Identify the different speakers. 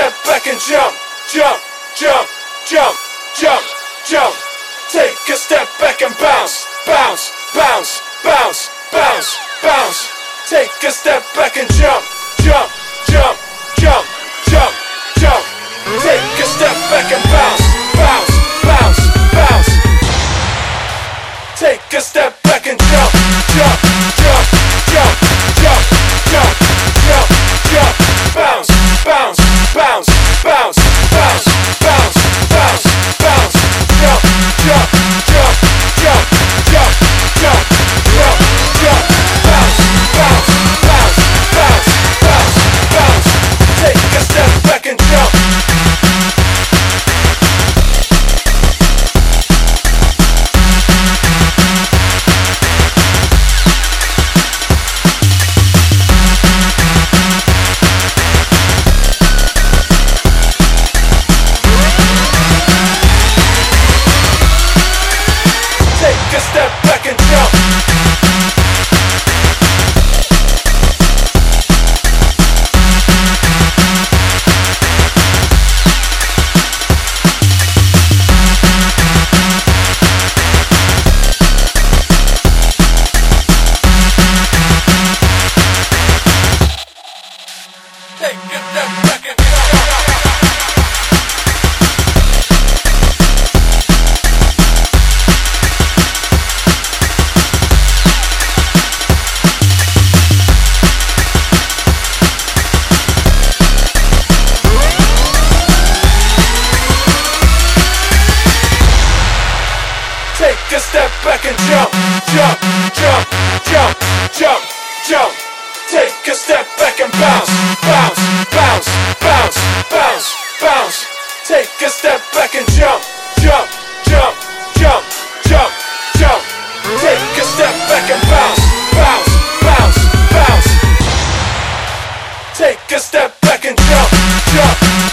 Speaker 1: step back and jump, jump, jump, jump, jump, jump. Take a step back and bounce, bounce, bounce, bounce, bounce, bounce. Take a step back and jump, jump, jump, jump, jump, jump. Take a step back and bounce, bounce, bounce, bounce. Take a step back and jump, jump, jump, jump, jump, jump, jump, jump. Bounce, bounce, bounce, bounce, bounce, bounce, bounce, bounce. Jump, jump, jump, jump, jump, jump, jump, jump. Bounce, bounce, bounce, bounce, bounce, bounce. Take a step back and jump. Take a step back and jump. Take a step back and jump. Take a step back and jump, jump, jump, jump, jump, jump. Take a step back and bounce, bounce, bounce, bounce, bounce, bounce. Take a step back and jump, jump, jump, jump, jump, jump. Take a step back and bounce, bounce, bounce, bounce. Take a step back and jump, jump.